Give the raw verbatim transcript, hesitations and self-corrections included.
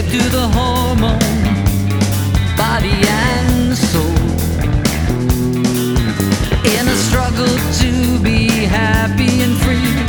to the hormone, body and soul, in a struggle to be happy and free.